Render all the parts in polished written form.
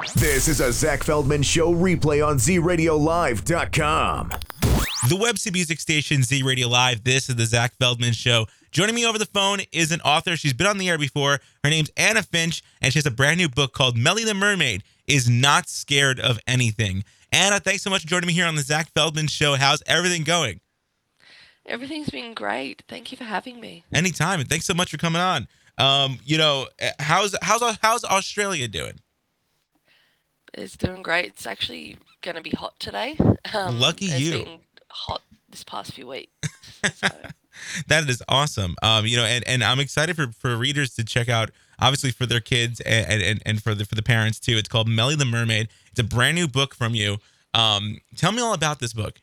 This is a Zach Feldman Show replay on ZRadioLive.com. The Webster Music Station, Z Radio Live. This is the Zach Feldman Show. Joining me over the phone is an author. She's been on the air before. Her name's Anna Finch, and she has a brand new book called Melly the Mermaid is Not Scared of Anything. Anna, thanks so much for joining me here on the Zach Feldman Show. How's everything going? Everything's been great. Thank you for having me. Anytime, and thanks so much for coming on. How's Australia doing? It's doing great. It's actually going to be hot today. Lucky it's you. It's been hot this past few weeks. So. That is awesome. And I'm excited for readers to check out, obviously for their kids and for the parents too. It's called Melly the Mermaid. It's a brand new book from you. Tell me all about this book.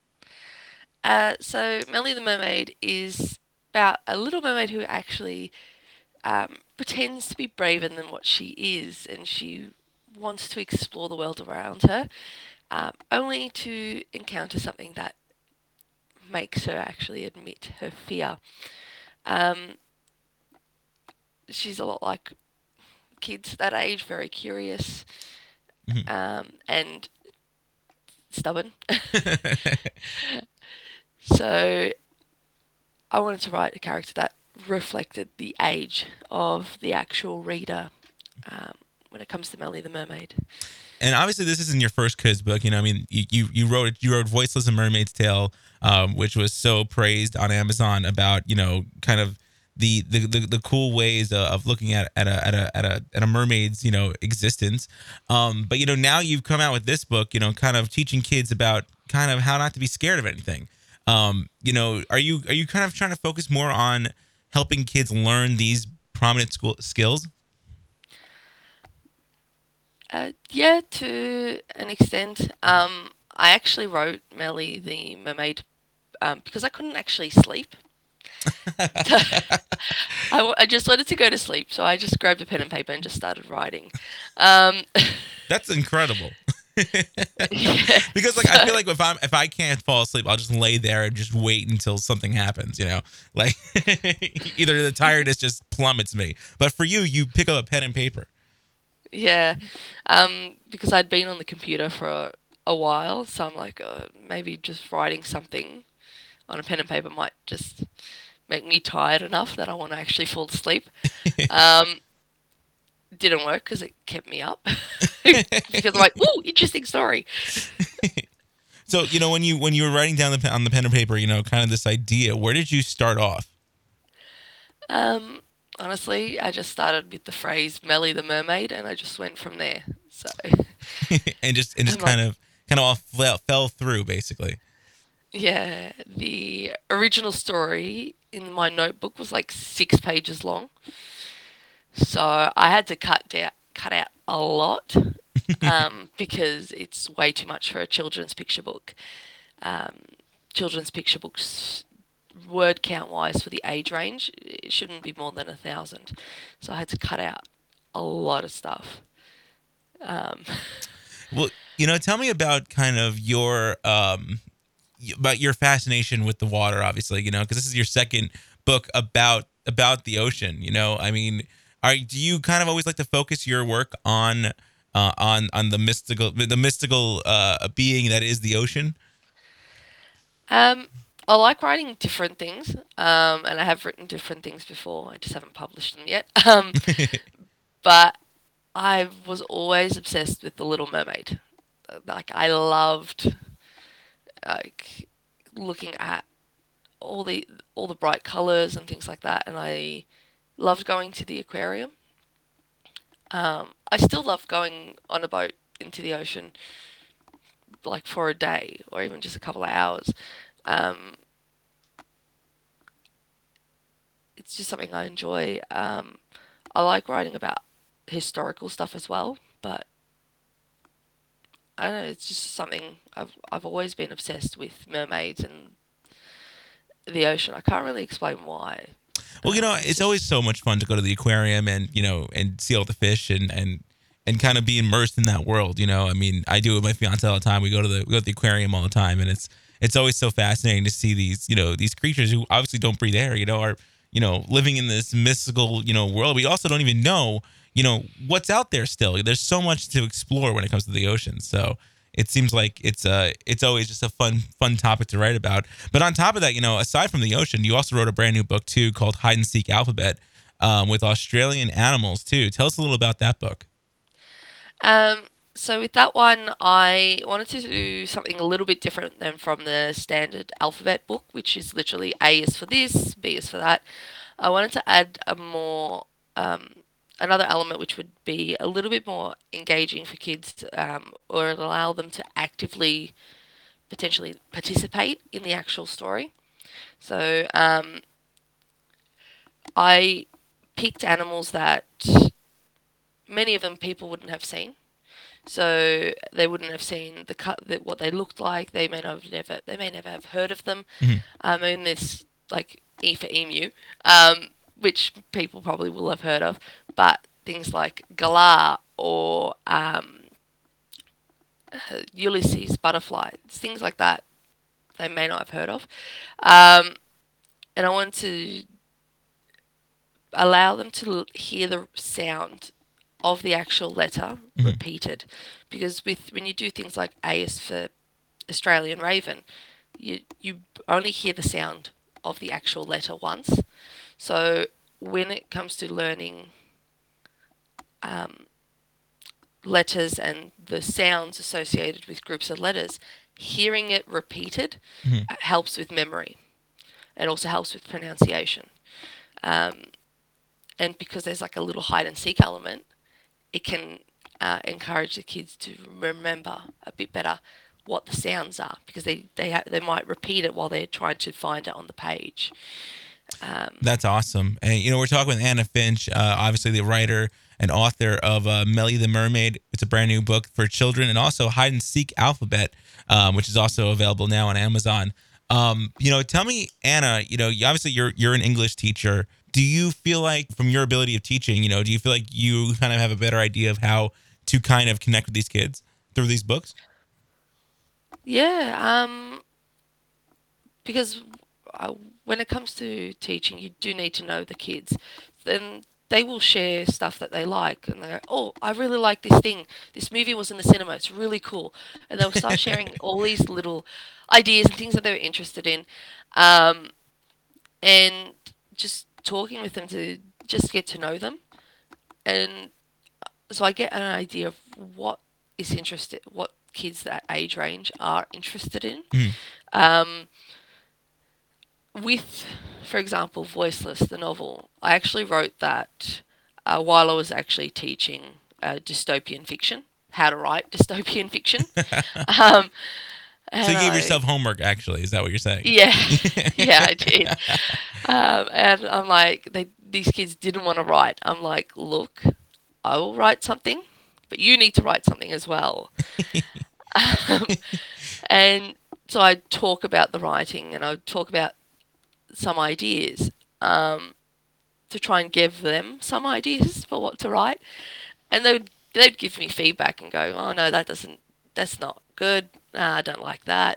So Melly the Mermaid is about a little mermaid who actually pretends to be braver than what she is, and she wants to explore the world around her, only to encounter something that makes her actually admit her fear. She's a lot like kids that age, very curious, and stubborn. So I wanted to write a character that reflected the age of the actual reader when it comes to Melly the Mermaid. And obviously, this isn't your first kids book. You wrote Voiceless: A Mermaid's Tale, which was so praised on Amazon about kind of the cool ways of looking at a mermaid's existence. But now you've come out with this book, kind of teaching kids about kind of how not to be scared of anything. Are you kind of trying to focus more on helping kids learn these prominent skills? Yeah, to an extent. I actually wrote Melly the Mermaid because I couldn't actually sleep. I just wanted to go to sleep, so I just grabbed a pen and paper and just started writing. That's incredible. Yeah. Because I feel like if I can't fall asleep, I'll just lay there and just wait until something happens, like either the tiredness just plummets me. But for you pick up a pen and paper. Yeah, because I'd been on the computer for a while, so I'm like, maybe just writing something on a pen and paper might just make me tired enough that I want to actually fall asleep. Didn't work because it kept me up. Because I'm like, ooh, interesting story. So, when you were writing down on the pen and paper, kind of this idea, where did you start off? Honestly, I just started with the phrase Melly the Mermaid, and I just went from there. So and just kind of all fell through, basically. Yeah, the original story in my notebook was like 6 pages long, so I had to cut out a lot because it's way too much for a children's picture book. Children's picture books, word count wise, for the age range, it shouldn't be more than 1,000. So I had to cut out a lot of stuff. Well, tell me about kind of your fascination with the water, obviously, because this is your second book about the ocean. I mean, do you kind of always like to focus your work on the mystical being that is the ocean? I like writing different things, and I have written different things before. I just haven't published them yet. But I was always obsessed with The Little Mermaid. Like, I loved looking at all the bright colors and things like that, and I loved going to the aquarium. I still love going on a boat into the ocean, like for a day or even just a couple of hours. It's just something I enjoy. I like writing about historical stuff as well, but I don't know, it's just something I've always been obsessed with, mermaids and the ocean. I can't really explain why. Well, it's always so much fun to go to the aquarium and see all the fish and kind of be immersed in that world. I mean, I do it with my fiance all the time. We go to the aquarium all the time, and it's always so fascinating to see these these creatures who obviously don't breathe air. Are living in this mystical world. We also don't even know what's out there still. There's so much to explore when it comes to the ocean. So it seems like it's always just a fun topic to write about. But on top of that, aside from the ocean, you also wrote a brand new book too called Hide and Seek Alphabet, with Australian animals too. Tell us a little about that book. So with that one, I wanted to do something a little bit different than from the standard alphabet book, which is literally A is for this, B is for that. I wanted to add a more another element which would be a little bit more engaging for kids, or allow them to actively potentially participate in the actual story. So I picked animals that many of them people wouldn't have seen. So they wouldn't have seen what they looked like. They may never have heard of them. And this like E for emu, which people probably will have heard of, but things like galah or Ulysses butterfly, things like that, they may not have heard of. And I want to allow them to hear the sound of the actual letter repeated, because when you do things like A is for Australian raven, you only hear the sound of the actual letter once. So when it comes to learning letters and the sounds associated with groups of letters, hearing it repeated helps with memory. It also helps with pronunciation. And because there's like a little hide and seek element, it can encourage the kids to remember a bit better what the sounds are, because they might repeat it while they're trying to find it on the page. That's awesome. And we're talking with Anna Finch, obviously the writer and author of Melly the Mermaid. It's a brand new book for children, and also Hide and Seek Alphabet, which is also available now on Amazon. Tell me, Anna, obviously you're an English teacher. Do you feel like, from your ability of teaching, do you feel like you kind of have a better idea of how to kind of connect with these kids through these books? Yeah, because when it comes to teaching, you do need to know the kids. Then they will share stuff that they like, and they go, "Oh, I really like this thing. This movie was in the cinema. It's really cool." And they'll start sharing all these little ideas and things that they're interested in, and just talking with them to just get to know them. And so I get an idea of what kids that age range are interested in. With, for example, Voiceless, the novel, I actually wrote that while I was actually teaching dystopian fiction, how to write dystopian fiction. So you gave yourself homework, actually. Is that what you're saying? Yeah, yeah, I did. And I'm like, these kids didn't want to write. I'm like, look, I will write something, but you need to write something as well. And so I talk about the writing, and I talk about some ideas to try and give them some ideas for what to write. And they'd give me feedback and go, "Oh no, that's not good. Nah, I don't like that."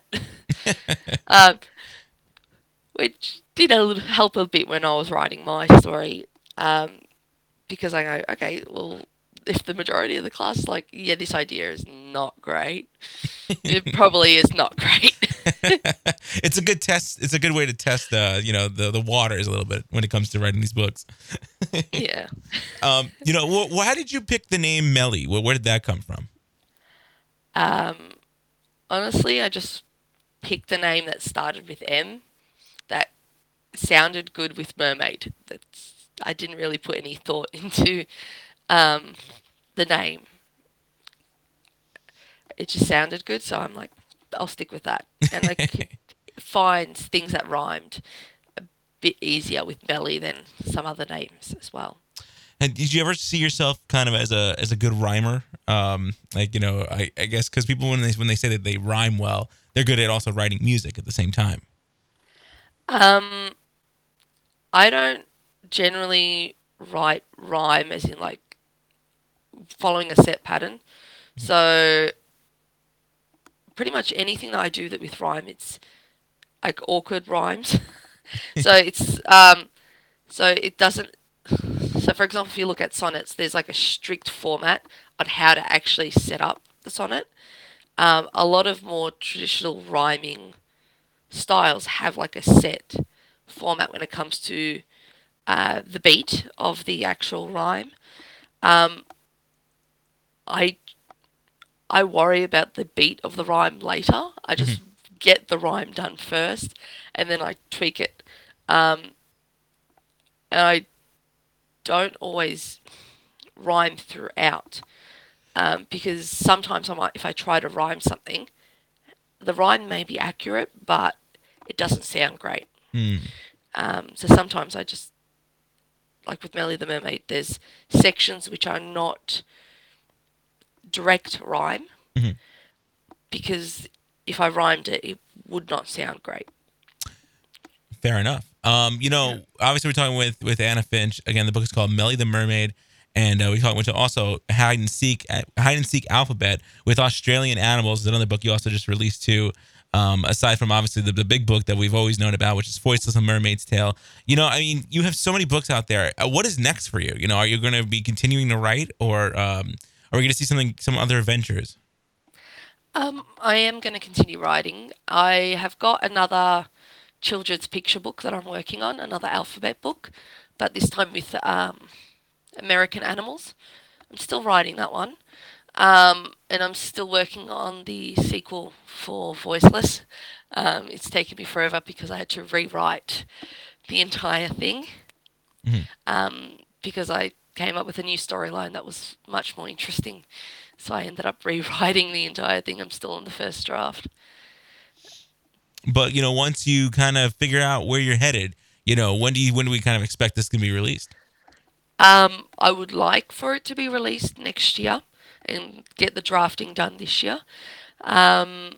Which did help a bit when I was writing my story, because I go, okay, well, if the majority of the class is like, yeah, this idea is not great, it probably is not great. It's a good test. It's a good way to test, the waters a little bit when it comes to writing these books. Yeah. How did you pick the name Melly? Where did that come from? Honestly, I just picked a name that started with M, that sounded good with mermaid. I didn't really put any thought into the name. It just sounded good, so I'm like, I'll stick with that. And I could find things that rhymed a bit easier with Melly than some other names as well. And did you ever see yourself kind of as a good rhymer? I guess because people, when they say that they rhyme well, they're good at also writing music at the same time. I don't generally write rhyme as in like following a set pattern. So pretty much anything that I do that with rhyme, it's like awkward rhymes. So it's so it doesn't. So, for example, if you look at sonnets, there's like a strict format on how to actually set up the sonnet. A lot of more traditional rhyming styles have like a set format when it comes to the beat of the actual rhyme. I I worry about the beat of the rhyme later. I just get the rhyme done first, and then I tweak it. And I don't always rhyme throughout, because sometimes I might, if I try to rhyme something, the rhyme may be accurate, but it doesn't sound great. So sometimes I just, like with Melly the Mermaid, there's sections which are not direct rhyme, because if I rhymed it, it would not sound great. Fair enough. Obviously we're talking with Anna Finch. Again, the book is called Melly the Mermaid, and we talked about also Hide and Seek Alphabet with Australian Animals. Is another book you also just released too. Aside from obviously the big book that we've always known about, which is Voiceless: A Mermaid's Tale. You have so many books out there. What is next for you? Are you going to be continuing to write, or are we going to see some other adventures? I am going to continue writing. I have got another children's picture book that I'm working on, another alphabet book, but this time with American Animals. I'm still writing that one. And I'm still working on the sequel for Voiceless. It's taken me forever because I had to rewrite the entire thing, because I came up with a new storyline that was much more interesting. So I ended up rewriting the entire thing. I'm still on the first draft. But, once you kind of figure out where you're headed, when do we kind of expect this to be released? I would like for it to be released next year and get the drafting done this year. But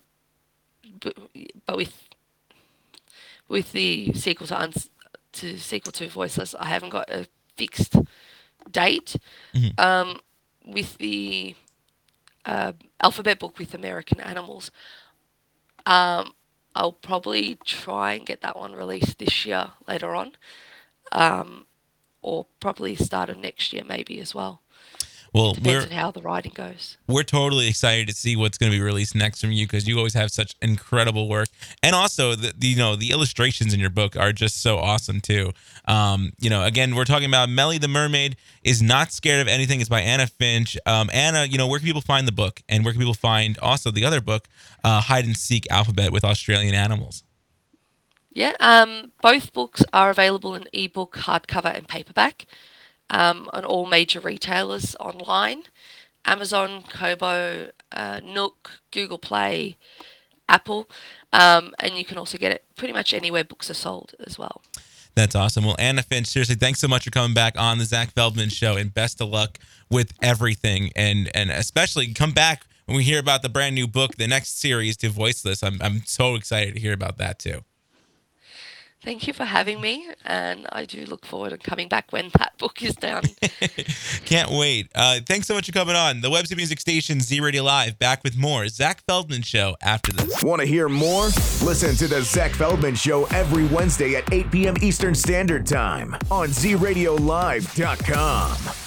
with the sequel to Voiceless, I haven't got a fixed date. With the alphabet book with American Animals, I'll probably try and get that one released this year later on, or probably start of next year maybe as well. Well, depends on how the writing goes. We're totally excited to see what's going to be released next from you, because you always have such incredible work, and also the illustrations in your book are just so awesome too. Again, we're talking about Melly the Mermaid is Not Scared of Anything. It's by Anna Finch. Anna, where can people find the book, and where can people find also the other book, Hide and Seek Alphabet with Australian Animals? Yeah, both books are available in ebook, hardcover, and paperback. On all major retailers online, Amazon, Kobo, Nook, Google Play, Apple, and you can also get it pretty much anywhere books are sold as well. That's awesome. Well, Anna Finch, seriously, thanks so much for coming back on the Zach Feldman Show, and best of luck with everything, and especially come back when we hear about the brand new book, the next series to Voiceless. I'm so excited to hear about that too. Thank you for having me, and I do look forward to coming back when that book is done. Can't wait. Thanks so much for coming on. The Webster Music Station, Z Radio Live, back with more Zach Feldman Show after this. Want to hear more? Listen to the Zach Feldman Show every Wednesday at 8 p.m. Eastern Standard Time on ZRadioLive.com.